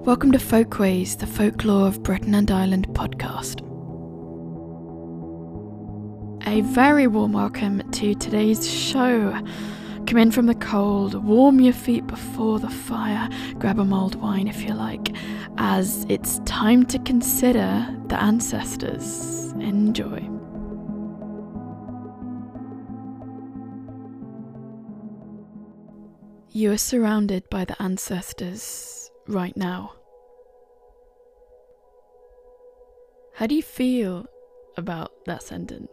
Welcome to Folkways, the Folklore of Britain and Ireland podcast. A very warm welcome to today's show. Come in from the cold, warm your feet before the fire, grab a mulled wine if you like, as it's time to consider the ancestors. Enjoy. You are surrounded by the ancestors right now. How do you feel about that sentence?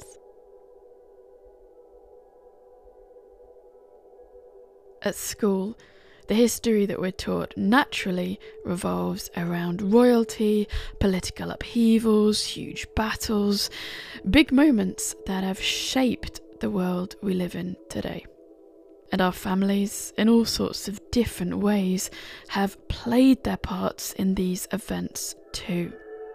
At school, the history that we're taught naturally revolves around royalty, political upheavals, huge battles, big moments that have shaped the world we live in today. And our families, in all sorts of different ways, have played their parts in these events too.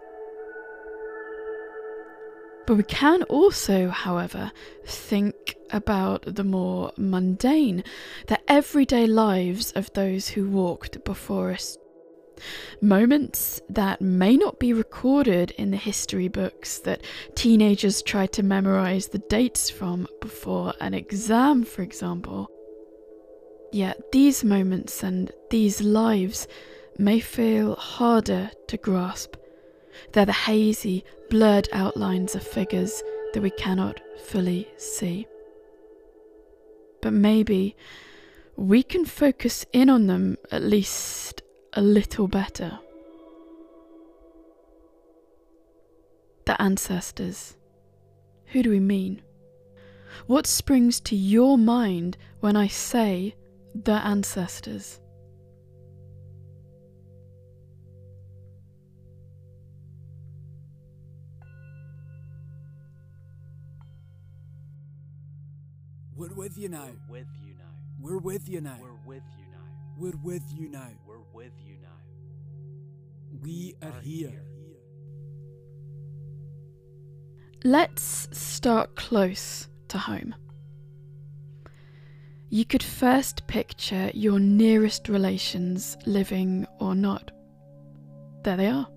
But we can also, however, think about the more mundane, the everyday lives of those who walked before us. Moments that may not be recorded in the history books that teenagers try to memorize the dates from before an exam, for example. Yet these moments and these lives may feel harder to grasp. They're the hazy, blurred outlines of figures that we cannot fully see. But maybe we can focus in on them at least a little better. The ancestors. Who do we mean? What springs to your mind when I say the ancestors? We're with you now. With you now. We're with you now. We're with you now. We're with you now. We're with you now. We are here. Let's start close to home. You could first picture your nearest relations, living or not. There they are.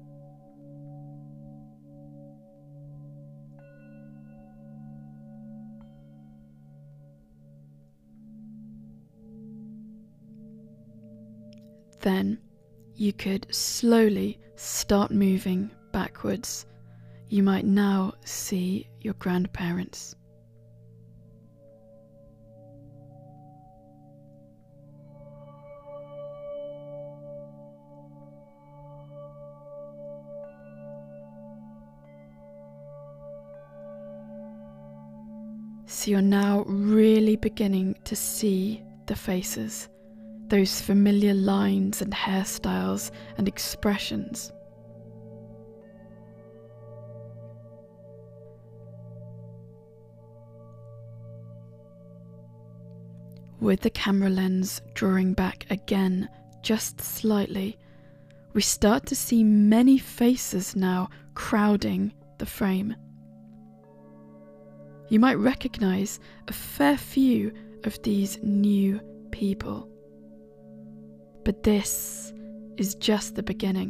Then you could slowly start moving backwards. You might now see your grandparents. So you're now really beginning to see the faces. Those familiar lines and hairstyles and expressions. With the camera lens drawing back again just slightly, we start to see many faces now crowding the frame. You might recognise a fair few of these new people. But this is just the beginning.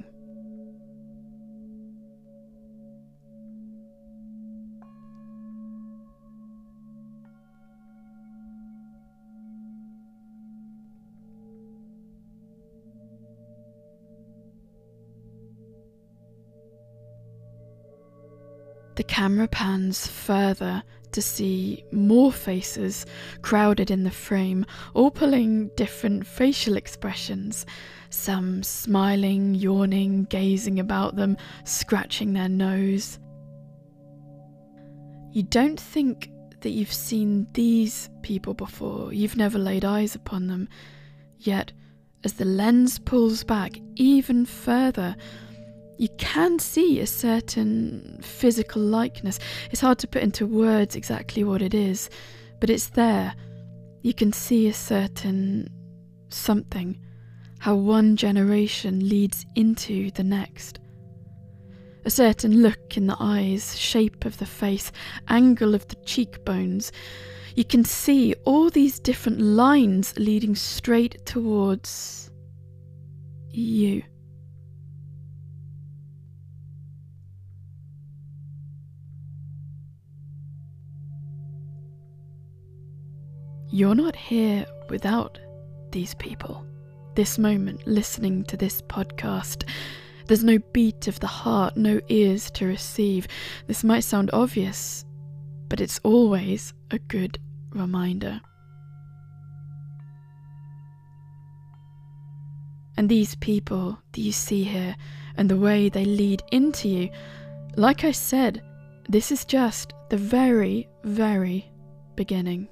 The camera pans further to see more faces crowded in the frame, all pulling different facial expressions. Some smiling, yawning, gazing about them, scratching their nose. You don't think that you've seen these people before, you've never laid eyes upon them. Yet, as the lens pulls back even further, you can see a certain physical likeness. It's hard to put into words exactly what it is, but it's there. You can see a certain something, how one generation leads into the next. A certain look in the eyes, shape of the face, angle of the cheekbones. You can see all these different lines leading straight towards you. you're not here without these people. This moment, listening to this podcast, there's no beat of the heart, no ears to receive. This might sound obvious, but it's always a good reminder. And these people that you see here and the way they lead into you, like I said, this is just the very, very beginning.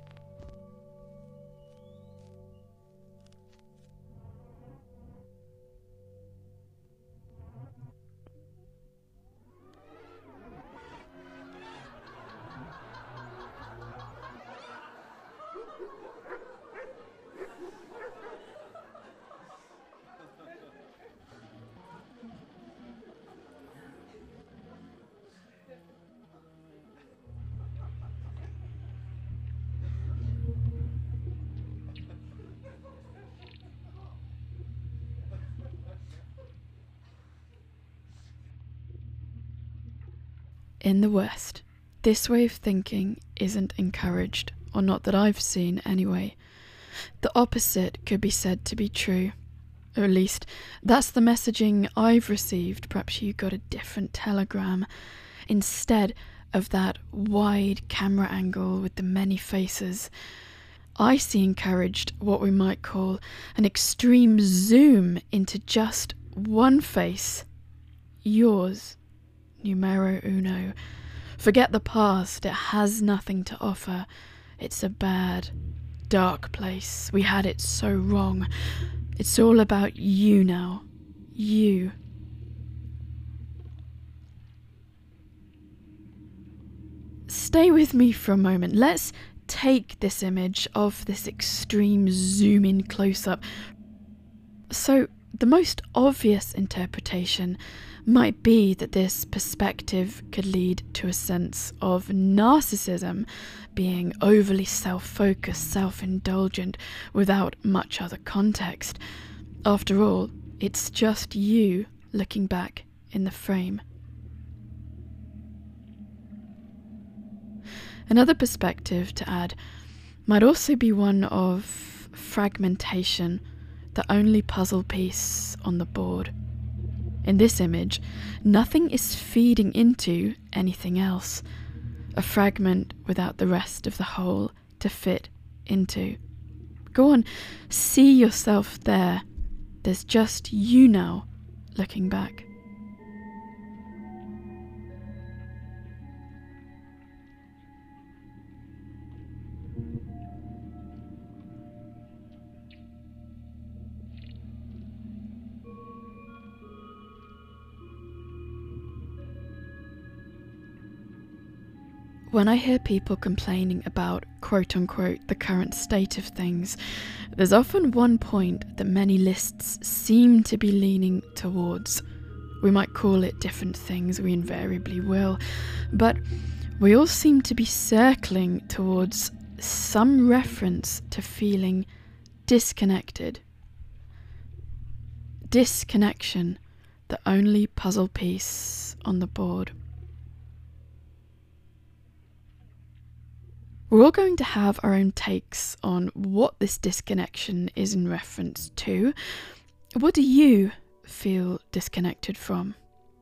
In the West, this way of thinking isn't encouraged, or not that I've seen anyway. The opposite could be said to be true. Or at least, that's the messaging I've received. Perhaps you got a different telegram. Instead of that wide camera angle with the many faces, I see encouraged what we might call an extreme zoom into just one face. Yours. Numero uno. Forget the past, it has nothing to offer. It's a bad, dark place. We had it so wrong. It's all about you now. You. Stay with me for a moment. Let's take this image of this extreme zoom in close-up. So, the most obvious interpretation might be that this perspective could lead to a sense of narcissism, being overly self-focused, self-indulgent, without much other context. After all, it's just you looking back in the frame. Another perspective to add might also be one of fragmentation, the only puzzle piece on the board. In this image, nothing is feeding into anything else. A fragment without the rest of the whole to fit into. Go on, see yourself there. There's just you now, looking back. When I hear people complaining about, quote-unquote, the current state of things, there's often one point that many lists seem to be leaning towards. We might call it different things, we invariably will, but we all seem to be circling towards some reference to feeling disconnected. Disconnection, the only puzzle piece on the board. We're all going to have our own takes on what this disconnection is in reference to. What do you feel disconnected from?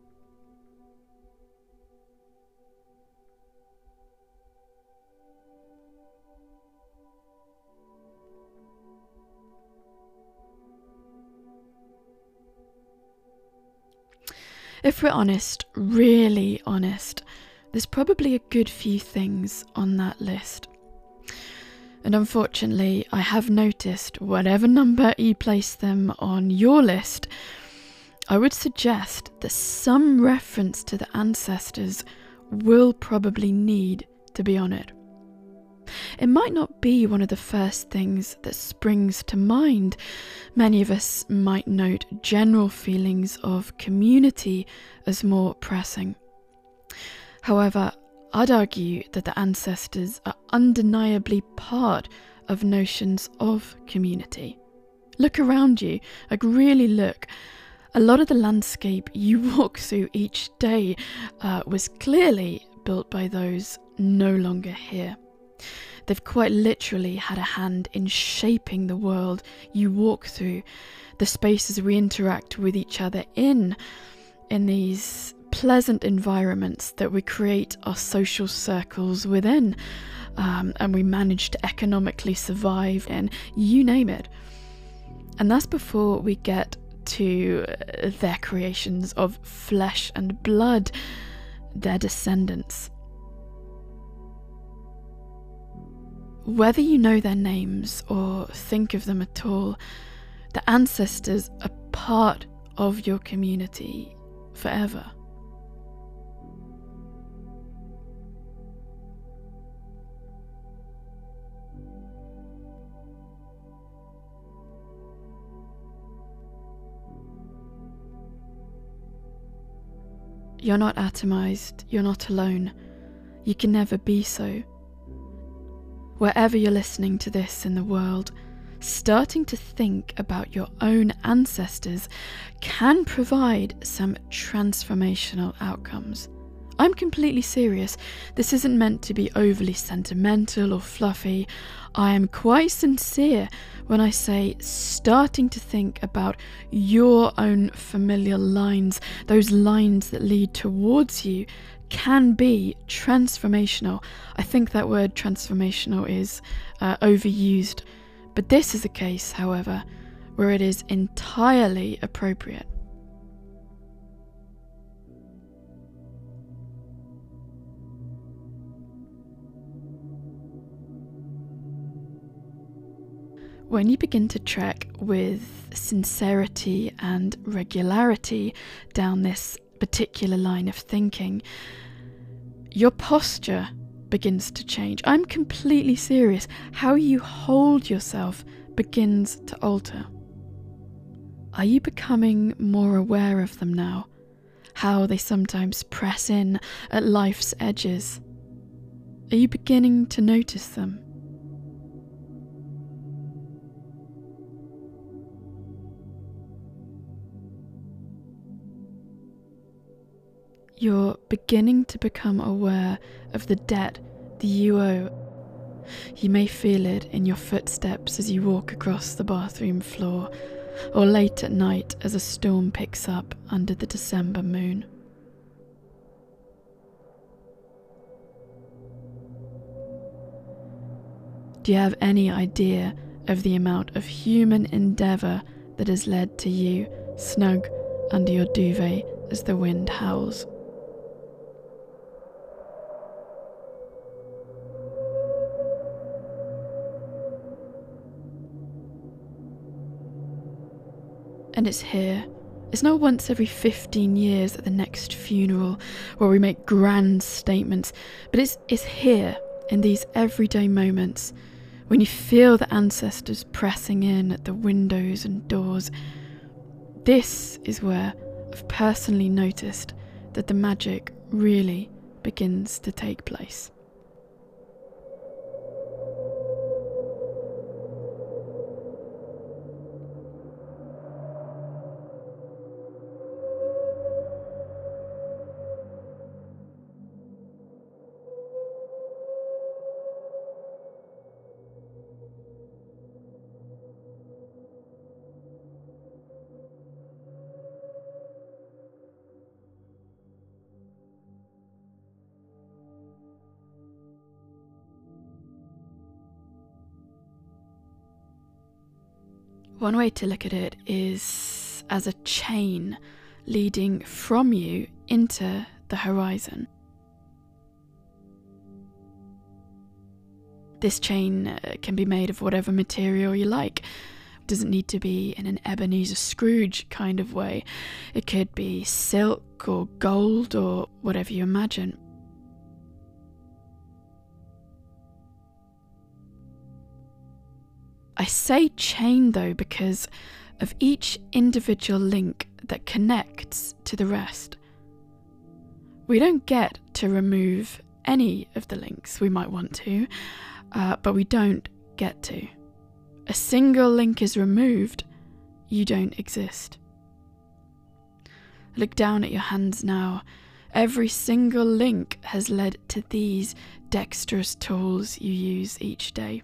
If we're honest, really honest, there's probably a good few things on that list. And unfortunately, I have noticed whatever number you place them on your list, I would suggest that some reference to the ancestors will probably need to be on it. It might not be one of the first things that springs to mind. Many of us might note general feelings of community as more pressing. However, I'd argue that the ancestors are undeniably part of notions of community. Look around you, like really look. A lot of the landscape you walk through each day was clearly built by those no longer here. They've quite literally had a hand in shaping the world you walk through, the spaces we interact with each other in these pleasant environments that we create our social circles within, and we manage to economically survive in, you name it. And that's before we get to their creations of flesh and blood, their descendants. Whether you know their names or think of them at all, the ancestors are part of your community forever. You're not atomized, you're not alone. You can never be so. Wherever you're listening to this in the world, starting to think about your own ancestors can provide some transformational outcomes. I'm completely serious. This isn't meant to be overly sentimental or fluffy. I am quite sincere when I say starting to think about your own familiar lines, those lines that lead towards you, can be transformational. I think that word transformational is overused, but this is a case, however, where it is entirely appropriate. When you begin to trek with sincerity and regularity down this particular line of thinking, your posture begins to change. I'm completely serious. How you hold yourself begins to alter. Are you becoming more aware of them now? How they sometimes press in at life's edges? Are you beginning to notice them? You're beginning to become aware of the debt that you owe. You may feel it in your footsteps as you walk across the bathroom floor, or late at night as a storm picks up under the December moon. Do you have any idea of the amount of human endeavour that has led to you snug under your duvet as the wind howls? And it's here. It's not once every 15 years at the next funeral where we make grand statements, but it's here in these everyday moments when you feel the ancestors pressing in at the windows and doors. This is where I've personally noticed that the magic really begins to take place. One way to look at it is as a chain leading from you into the horizon. This chain can be made of whatever material you like. It doesn't need to be in an Ebenezer Scrooge kind of way. It could be silk or gold or whatever you imagine. I say chain though because of each individual link that connects to the rest. We don't get to remove any of the links. We might want to, but we don't get to. A single link is removed, you don't exist. Look down at your hands now. Every single link has led to these dexterous tools you use each day.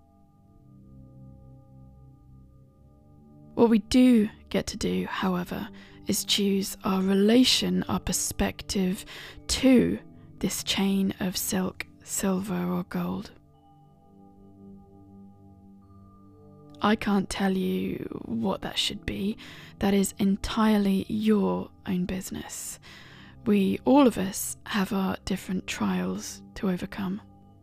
What we do get to do, however, is choose our relation, our perspective to this chain of silk, silver or gold. I can't tell you what that should be. That is entirely your own business. We, all of us, have our different trials to overcome.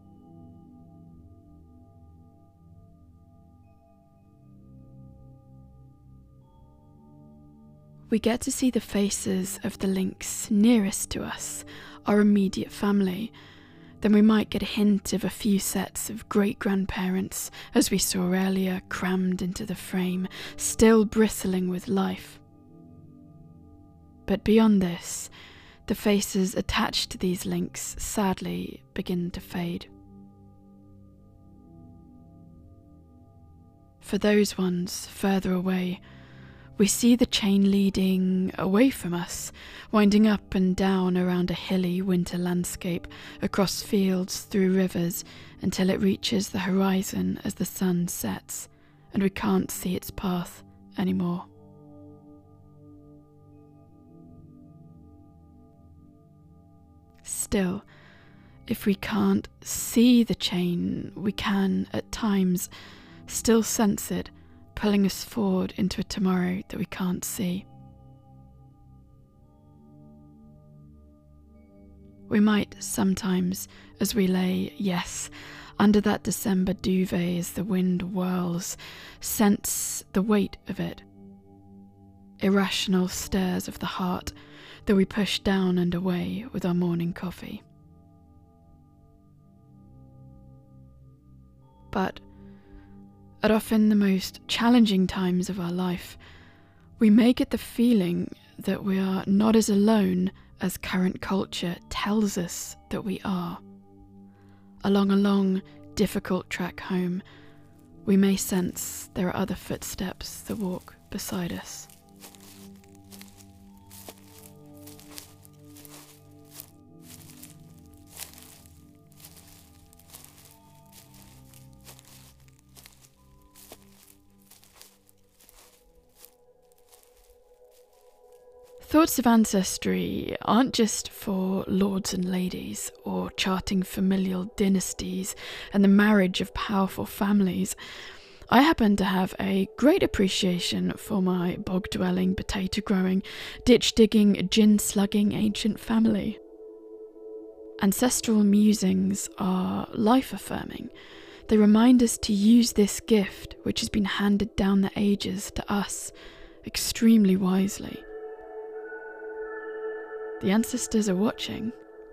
We get to see the faces of the links nearest to us, our immediate family. Then we might get a hint of a few sets of great-grandparents, as we saw earlier, crammed into the frame, still bristling with life. But beyond this, the faces attached to these links sadly begin to fade. For those ones further away, we see the chain leading away from us, winding up and down around a hilly winter landscape, across fields, through rivers, until it reaches the horizon as the sun sets, and we can't see its path anymore. Still, if we can't see the chain, we can, at times, still sense it, pulling us forward into a tomorrow that we can't see. We might sometimes, as we lay, yes, under that December duvet as the wind whirls, sense the weight of it. Irrational stirs of the heart that we push down and away with our morning coffee. But at often the most challenging times of our life, we may get the feeling that we are not as alone as current culture tells us that we are. Along a long, difficult trek home, we may sense there are other footsteps that walk beside us. Thoughts of ancestry aren't just for lords and ladies, or charting familial dynasties and the marriage of powerful families. I happen to have a great appreciation for my bog-dwelling, potato-growing, ditch-digging, gin-slugging ancient family. Ancestral musings are life-affirming. They remind us to use this gift, which has been handed down the ages to us, extremely wisely. The ancestors are watching.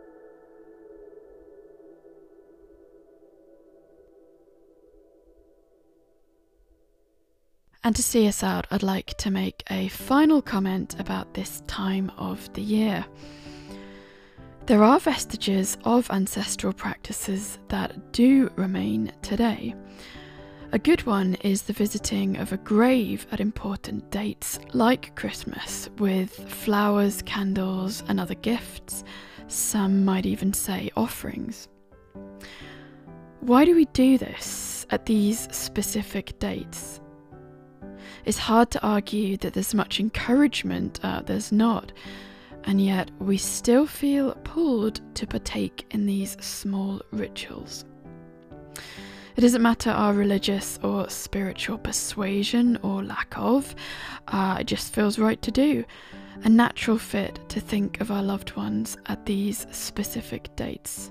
And to see us out, I'd like to make a final comment about this time of the year. There are vestiges of ancestral practices that do remain today. A good one is the visiting of a grave at important dates like Christmas, with flowers, candles and other gifts. Some might even say offerings. Why do we do this at these specific dates? It's hard to argue that there's much encouragement, there's not, and yet we still feel pulled to partake in these small rituals. It doesn't matter our religious or spiritual persuasion or lack of, it just feels right to do. A natural fit to think of our loved ones at these specific dates.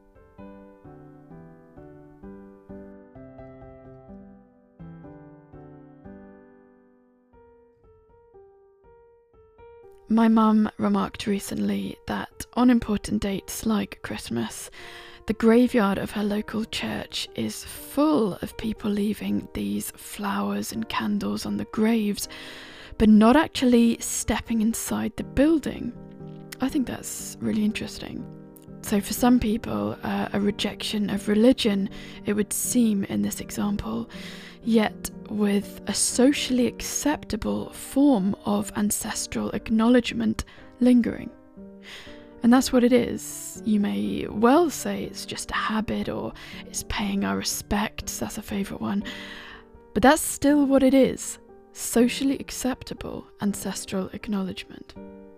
My mum remarked recently that on important dates like Christmas, the graveyard of her local church is full of people leaving these flowers and candles on the graves, but not actually stepping inside the building. I think that's really interesting. So for some people, a rejection of religion, it would seem in this example, yet with a socially acceptable form of ancestral acknowledgement lingering. And that's what it is. You may well say it's just a habit or it's paying our respects, that's a favourite one. But that's still what it is. Socially acceptable ancestral acknowledgement.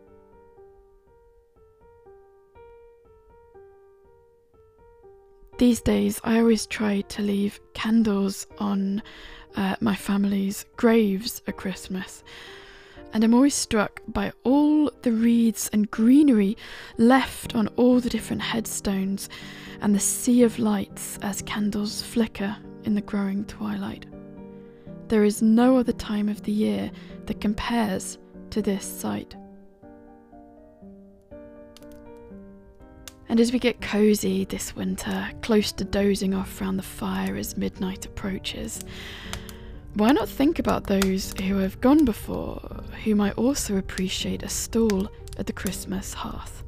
These days, I always try to leave candles on my family's graves at Christmas. And I'm always struck by all the wreaths and greenery left on all the different headstones and the sea of lights as candles flicker in the growing twilight. There is no other time of the year that compares to this sight. And as we get cosy this winter, close to dozing off round the fire as midnight approaches, why not think about those who have gone before, who might also appreciate a stall at the Christmas hearth?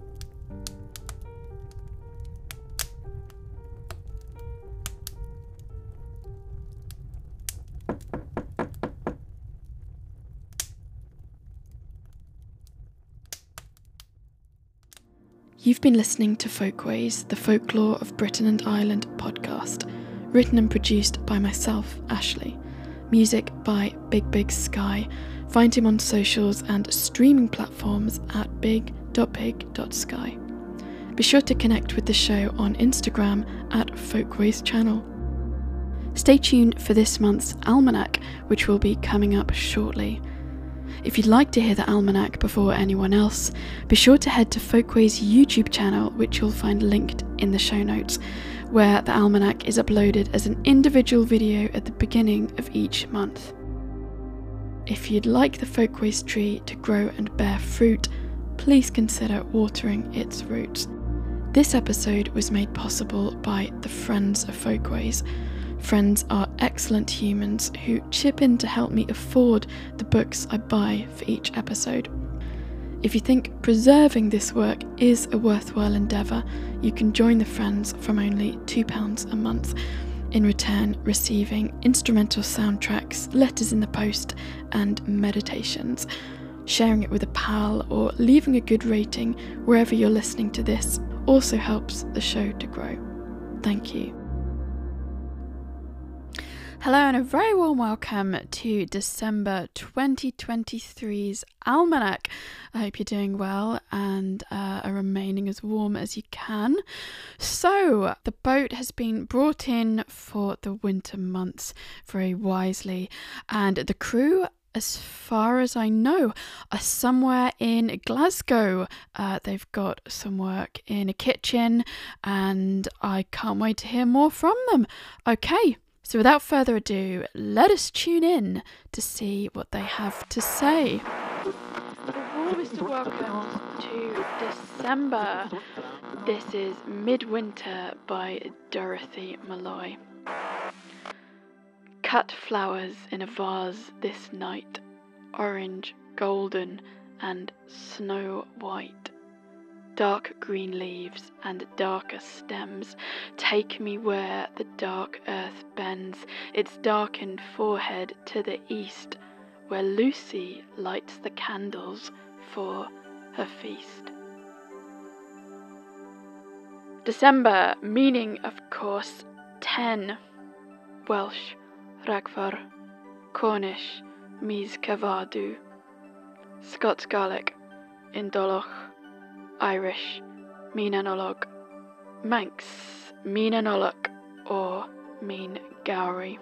You've been listening to Folkways, the Folklore of Britain and Ireland podcast, written and produced by myself, Ashley. Music by Big Big Sky. Find him on socials and streaming platforms at big.big.sky. Be sure to connect with the show on Instagram at Folkways Channel. Stay tuned for this month's Almanac, which will be coming up shortly. If you'd like to hear the Almanac before anyone else, be sure to head to Folkways' YouTube channel, which you'll find linked in the show notes, where the Almanac is uploaded as an individual video at the beginning of each month. If you'd like the Folkways tree to grow and bear fruit, please consider watering its roots. This episode was made possible by the Friends of Folkways. Friends are excellent humans who chip in to help me afford the books I buy for each episode. If you think preserving this work is a worthwhile endeavour, you can join the Friends from only £2 a month, in return receiving instrumental soundtracks, letters in the post and meditations. Sharing it with a pal or leaving a good rating wherever you're listening to this also helps the show to grow. Thank you. Hello and a very warm welcome to December 2023's Almanac. I hope you're doing well and are remaining as warm as you can. So, the boat has been brought in for the winter months very wisely, and the crew, as far as I know, are somewhere in Glasgow. They've got some work in a kitchen and I can't wait to hear more from them. Okay. So without further ado, let us tune in to see what they have to say. The warmest of welcomes to December. This is Midwinter by Dorothy Malloy. Cut flowers in a vase this night, orange, golden, and snow white. Dark green leaves and darker stems take me where the dark earth bends its darkened forehead to the east, where Lucy lights the candles for her feast. December, meaning of course 10. Welsh, Ragfar, Cornish, Mis Cavadu. Scots Gaelic, Indoloch. Irish, Minanolog, Manx, Minanolog, or Mean Gowrie.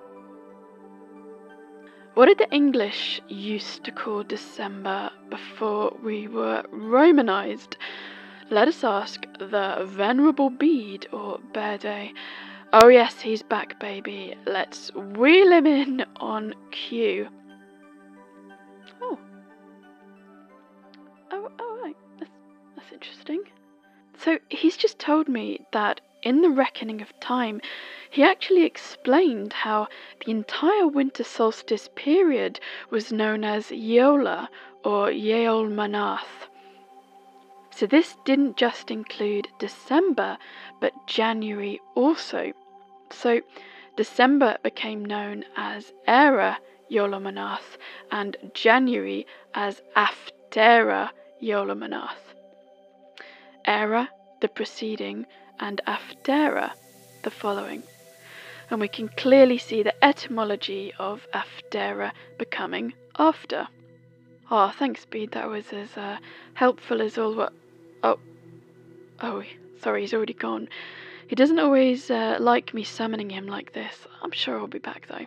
What did the English used to call December before we were Romanised? Let us ask the Venerable Bede or Bede. Oh yes, he's back, baby. Let's wheel him in on cue. Right. That's interesting. So he's just told me that in the Reckoning of Time, he actually explained how the entire winter solstice period was known as Yeola or Yeol Manath. So this didn't just include December, but January also. So December became known as Era Yeola Manath and January as Aftera Yeola Manath. Era, the preceding, and Aftera, the following. And we can clearly see the etymology of Aftera becoming after. Oh, thanks, Bede. That was as helpful as all what... Oh, sorry, he's already gone. He doesn't always like me summoning him like this. I'm sure I'll be back, though.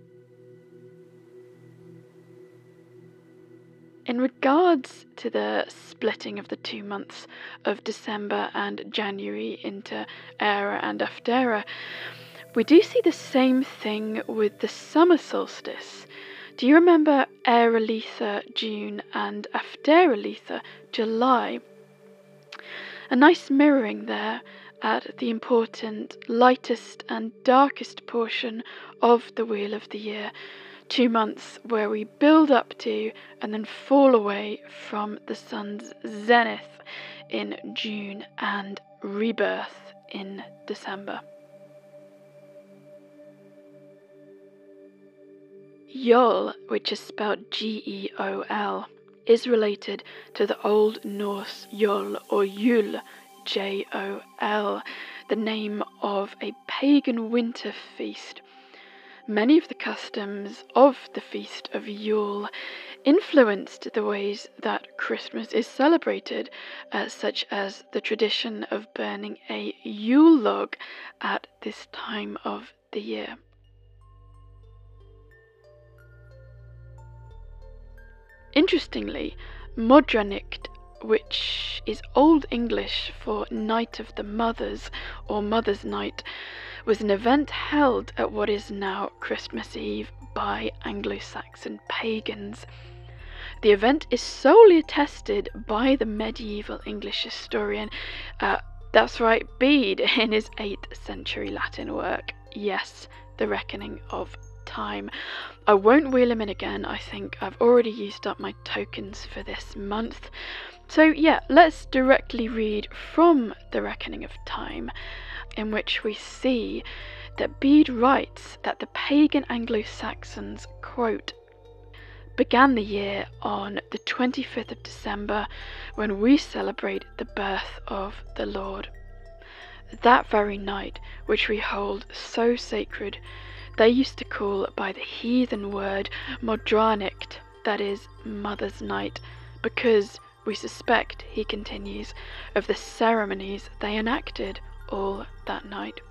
In regards to the splitting of the 2 months of December and January into Era and Aftera, we do see the same thing with the summer solstice. Do you remember Era Letha June and Aftera Letha July? A nice mirroring there at the important lightest and darkest portion of the Wheel of the Year. 2 months where we build up to and then fall away from the sun's zenith in June and rebirth in December. Yule, which is spelled Geol, is related to the Old Norse Yule or Yule, Jol, the name of a pagan winter feast. Many of the customs of the Feast of Yule influenced the ways that Christmas is celebrated, such as the tradition of burning a Yule log at this time of the year. Interestingly, Modranicht, which is Old English for Night of the Mothers or Mother's Night, was an event held at what is now Christmas Eve by Anglo-Saxon pagans. The event is solely attested by the medieval English historian, that's right, Bede, in his 8th century Latin work, yes, The Reckoning of Time. I won't wheel him in again. I think I've already used up my tokens for this month. So yeah, let's directly read from The Reckoning of Time, in which we see that Bede writes that the pagan Anglo-Saxons, quote, began the year on the 25th of December when we celebrate the birth of the Lord. That very night, which we hold so sacred, they used to call by the heathen word Modranicht, that is, Mother's Night, because we suspect, he continues, of the ceremonies they enacted all that night.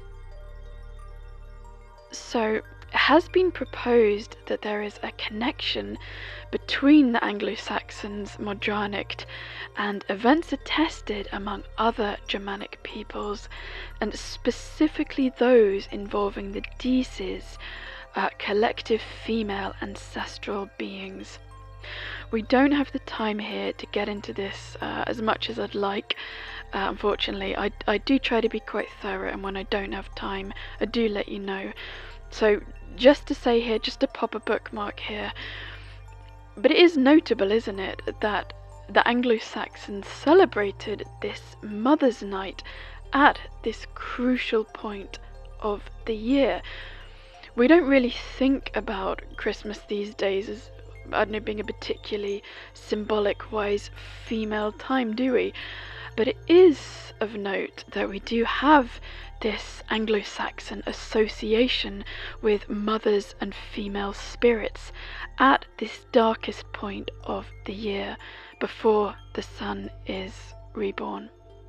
So, it has been proposed that there is a connection between the Anglo-Saxons' Modranicht and events attested among other Germanic peoples, and specifically those involving the Dises, collective female ancestral beings. We don't have the time here to get into this as much as I'd like. Unfortunately, I do try to be quite thorough, and when I don't have time, I do let you know. So just to say here, just to pop a bookmark here, but it is notable, isn't it, that the Anglo-Saxons celebrated this Mother's Night at this crucial point of the year. We don't really think about Christmas these days as, I don't know, being a particularly symbolic-wise female time, do we? But it is of note that we do have this Anglo-Saxon association with mothers and female spirits at this darkest point of the year before the sun is reborn.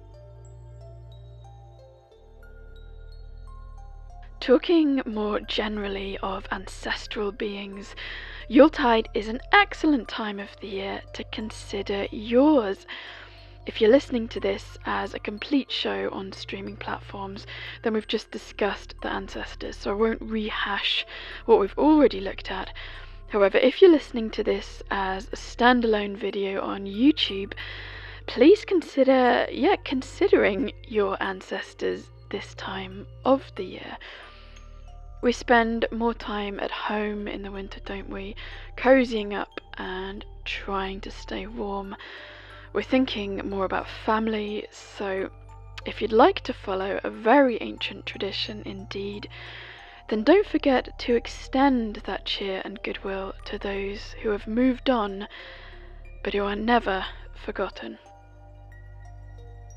Talking more generally of ancestral beings, Yuletide is an excellent time of the year to consider yours. If you're listening to this as a complete show on streaming platforms, then we've just discussed the ancestors, so I won't rehash what we've already looked at. However, if you're listening to this as a standalone video on YouTube, please consider, considering your ancestors this time of the year. We spend more time at home in the winter, don't we? Cozying up and trying to stay warm. We're thinking more about family, so if you'd like to follow a very ancient tradition indeed, then don't forget to extend that cheer and goodwill to those who have moved on, but who are never forgotten.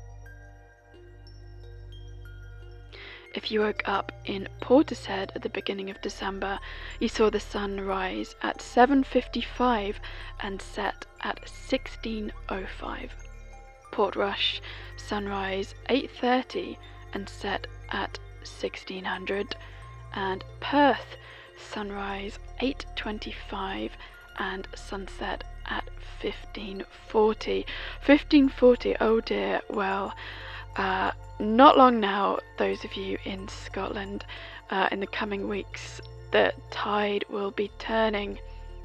if you woke up in Portishead at the beginning of December, you saw the sun rise at 7:55 and set at 16:05. Portrush, sunrise 8:30 and set at 1600, and Perth, sunrise 8:25 and sunset at 15:40. 15:40, oh dear. Well, not long now, those of you in Scotland, in the coming weeks, the tide will be turning.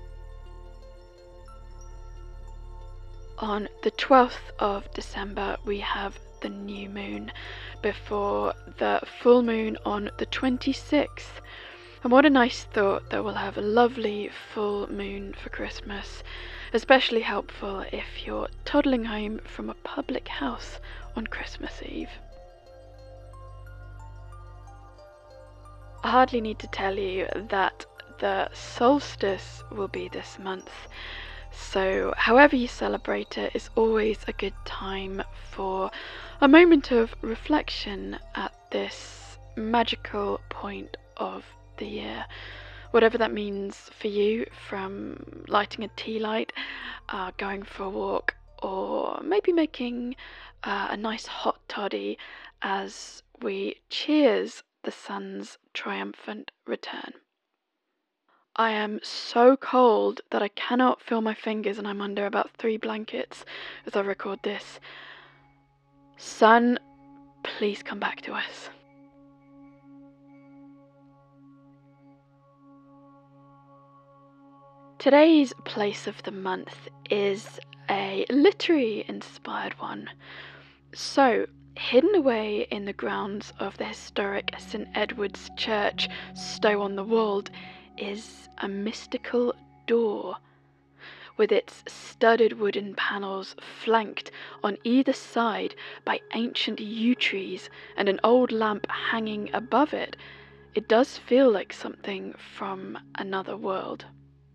On the 12th of December, we have the new moon before the full moon on the 26th. And what a nice thought that we'll have a lovely full moon for Christmas, especially helpful if you're toddling home from a public house on Christmas Eve. I hardly need to tell you that the solstice will be this month, so however you celebrate it is always a good time for a moment of reflection at this magical point of the year. Whatever that means for you, from lighting a tea light, going for a walk, or maybe making a nice hot toddy as we cheers the sun's triumphant return. I am so cold that I cannot feel my fingers, and I'm under about 3 blankets as I record this. Sun, please come back to us. Today's place of the month is a literary inspired one. So, hidden away in the grounds of the historic St Edward's Church, Stow-on-the-Wold, is a mystical door, with its studded wooden panels flanked on either side by ancient yew trees and an old lamp hanging above it. It does feel like something from another world.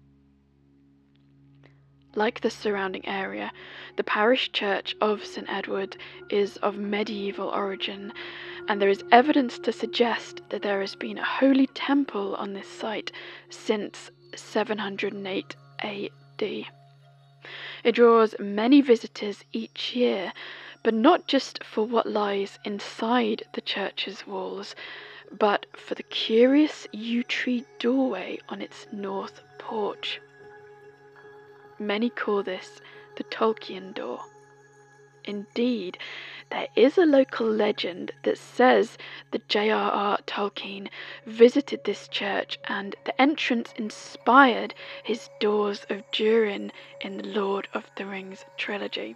Like the surrounding area, the parish church of St Edward is of medieval origin, and there is evidence to suggest that there has been a holy temple on this site since 708 AD. It draws many visitors each year, but not just for what lies inside the church's walls, but for the curious yew tree doorway on its north porch. Many call this the Tolkien door. Indeed, there is a local legend that says that J.R.R. Tolkien visited this church and the entrance inspired his Doors of Durin in the Lord of the Rings trilogy.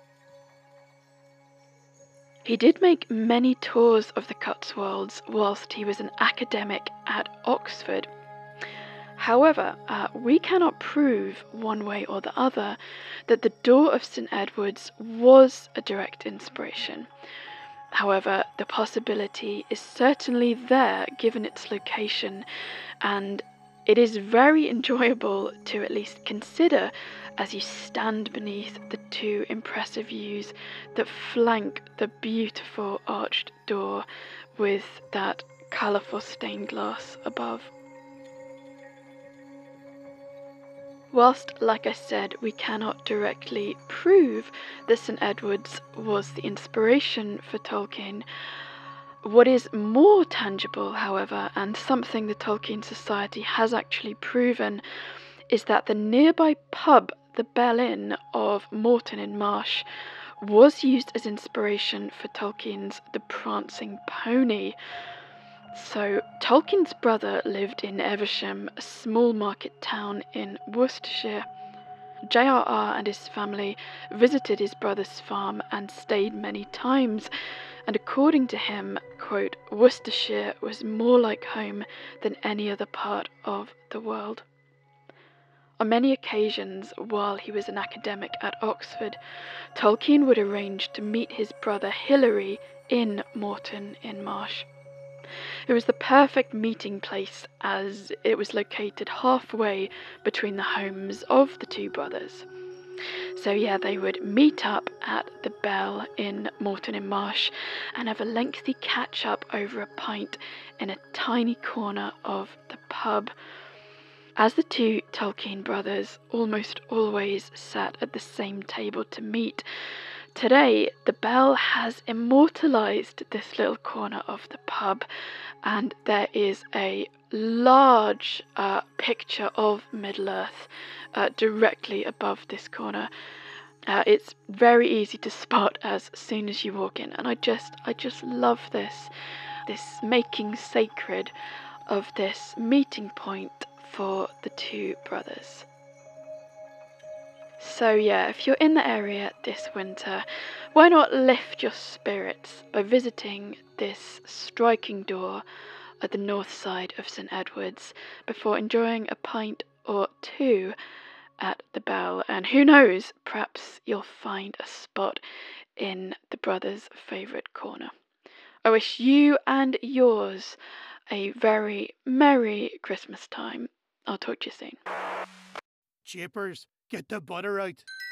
He did make many tours of the Cotswolds whilst he was an academic at Oxford. However, we cannot prove one way or the other that the door of St Edward's was a direct inspiration. However, the possibility is certainly there given its location, and it is very enjoyable to at least consider as you stand beneath the 2 impressive views that flank the beautiful arched door with that colourful stained glass above. Whilst, like I said, we cannot directly prove that St Edward's was the inspiration for Tolkien, what is more tangible, however, and something the Tolkien Society has actually proven, is that the nearby pub, the Bell Inn of Moreton in Marsh, was used as inspiration for Tolkien's The Prancing Pony. So, Tolkien's brother lived in Eversham, a small market town in Worcestershire. J.R.R. and his family visited his brother's farm and stayed many times, and according to him, quote, Worcestershire was more like home than any other part of the world. On many occasions, while he was an academic at Oxford, Tolkien would arrange to meet his brother Hilary in Moreton in Marsh. It was the perfect meeting place as it was located halfway between the homes of the 2 brothers. So yeah, they would meet up at the Bell in Moreton in Marsh and have a lengthy catch up over a pint in a tiny corner of the pub. As the two Tolkien brothers almost always sat at the same table to meet, today the Bell has immortalised this little corner of the pub, and there is a large picture of Middle-earth directly above this corner. It's very easy to spot as soon as you walk in, and I just love this making sacred of this meeting point for the two brothers. So yeah, if you're in the area this winter, why not lift your spirits by visiting this striking door at the north side of St Edward's before enjoying a pint or two at the Bell, and who knows, perhaps you'll find a spot in the brothers' favourite corner. I wish you and yours a very merry Christmas time. I'll talk to you soon. Japers, get the butter out.